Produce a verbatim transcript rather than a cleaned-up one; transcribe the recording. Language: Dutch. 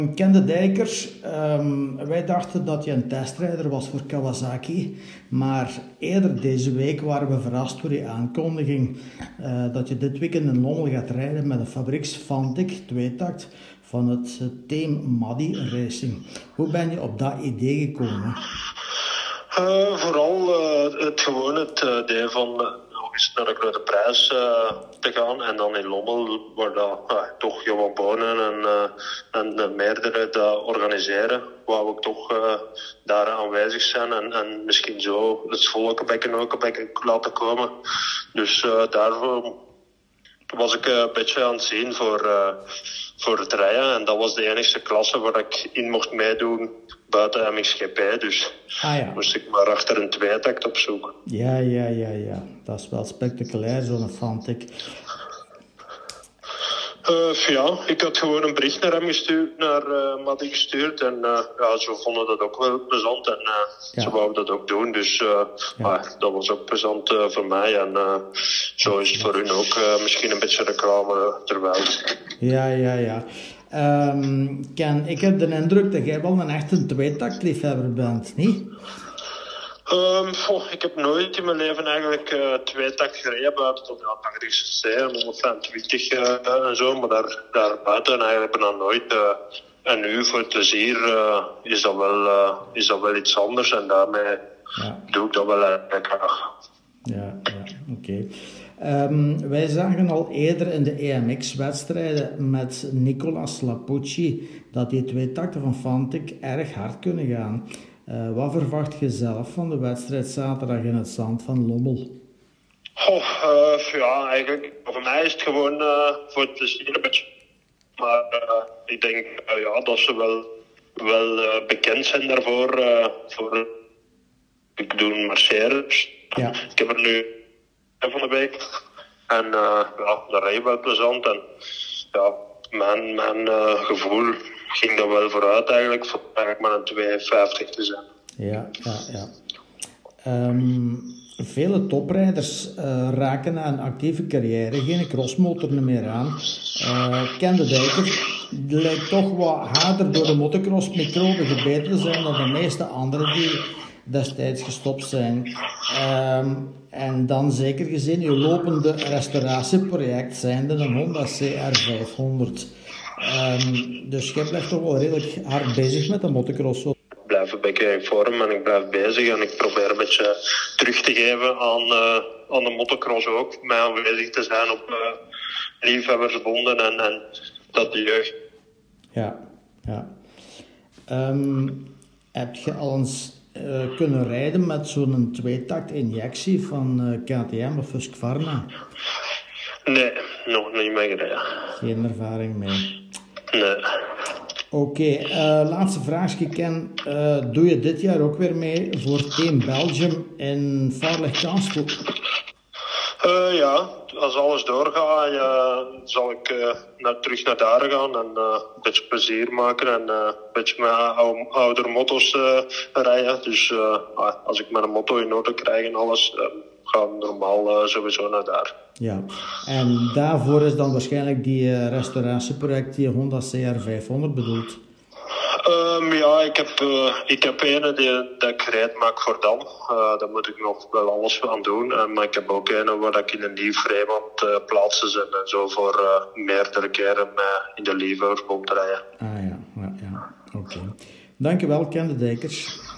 Ken de Dijkers, um, wij dachten dat je een testrijder was voor Kawasaki, maar eerder deze week waren we verrast door die aankondiging uh, dat je dit weekend in Lommel gaat rijden met een fabrieks Fantic tweetakt van het team Maddy Racing. Hoe ben je op dat idee gekomen? Uh, vooral uh, het gewoon het uh, idee van uh, nog eens naar de grote prijs uh, te gaan en dan in Lommel waar dat, uh, toch Johan Bonen en, uh, en uh, meerdere dat organiseren, wou ik toch uh, daar aanwezig zijn en, en misschien zo het volk een beetje ook een beetje laten komen. Dus uh, daarvoor was ik uh, een beetje aan het zien voor, uh, voor het rijden en dat was de enige klasse waar ik in mocht meedoen buiten M X G P, dus ah, ja. moest ik maar achter een tweetakt op zoek. Ja, ja, ja, ja. Dat is wel spectaculair, zo'n Fantic. Uh, ja, ik had gewoon een bericht naar hem gestuurd, naar uh, Maddy gestuurd en uh, ja, ze vonden dat ook wel plezant en uh, ja. ze wouden dat ook doen, dus uh, ja. uh, dat was ook plezant uh, voor mij en uh, zo is het voor hun ook uh, misschien een beetje reclame terwijl. Ja, ja, ja. Um, Ken, ik heb de indruk dat jij wel een echte tweetaktliefhebber bent, niet? Um, oh, ik heb nooit in mijn leven eigenlijk uh, tweetakt gereden buiten op de tachtig cc, honderdvijfentwintig uh, en zo, maar daar, daar buiten eigenlijk bijna nooit. Uh, en nu voor het plezier uh, is, dat wel, uh, is dat wel iets anders en daarmee ja. doe ik dat wel eigenlijk graag. Ja, ja oké. Okay. Um, wij zagen al eerder in de E M X-wedstrijden met Nicolas Lapucci dat die twee takten van Fantic erg hard kunnen gaan. Uh, wat verwacht je zelf van de wedstrijd zaterdag in het zand van Lommel? Oh, uh, ja, eigenlijk voor mij is het gewoon uh, voor het plezier een beetje. Maar uh, ik denk uh, ja, dat ze wel, wel uh, bekend zijn daarvoor. Uh, voor, ik doe marcheren. Ja. Ik heb er nu van de week. En uh, ja, dat rijdt wel plezant. En ja, mijn, mijn uh, gevoel ging er wel vooruit eigenlijk. Voor eigenlijk maar een twee vijftig te zijn. Ja, ja, ja. Um, vele toprijders uh, raken na een actieve carrière geen crossmotor meer aan. Uh, Ken de Dijker lijkt toch wat harder door de motocross-microben gebeten te zijn dan de meeste anderen die destijds gestopt zijn. Um, en dan zeker gezien uw lopende restauratieproject zijnde een Honda C R vijfhonderd. Um, dus je blijft toch wel redelijk hard bezig met de motocross. Ik blijf een beetje in vorm en ik blijf bezig en ik probeer een beetje terug te geven aan, uh, aan de motocross ook. Mij aanwezig te zijn op uh, liefhebbersbonden en, en dat de jeugd. Ja, ja. Um, heb je al eens uh, kunnen rijden met zo'n tweetakt injectie van uh, K T M of Husqvarna? Nee, nog niet mee gereden. Geen ervaring mee? Nee. Oké, okay, uh, laatste vraagje, Ken. Uh, doe je dit jaar ook weer mee voor Team Belgium in Vaarlijk-Kansel? Uh, ja, als alles doorgaat, uh, zal ik uh, naar, terug naar daar gaan en uh, een beetje plezier maken en uh, een beetje met oude, oudere motto's uh, rijden. Dus uh, als ik mijn motto in orde krijg en alles, uh, ga ik normaal uh, sowieso naar daar. Ja, en daarvoor is dan waarschijnlijk die uh, restauratieproject, die Honda C R vijfhonderd bedoeld? Um, ja, ik heb, uh, ik heb een die, die ik gereed maak voor Dam. Uh, daar moet ik nog wel alles aan doen. Uh, maar ik heb ook een waar ik in een nieuw frame aan het uh, plaatsen ben. En zo voor uh, meerdere keren uh, in de liefhebbersbond te rijden. Ah ja, ja, ja. Oké. Okay. Dankjewel, Ken de Dijkers.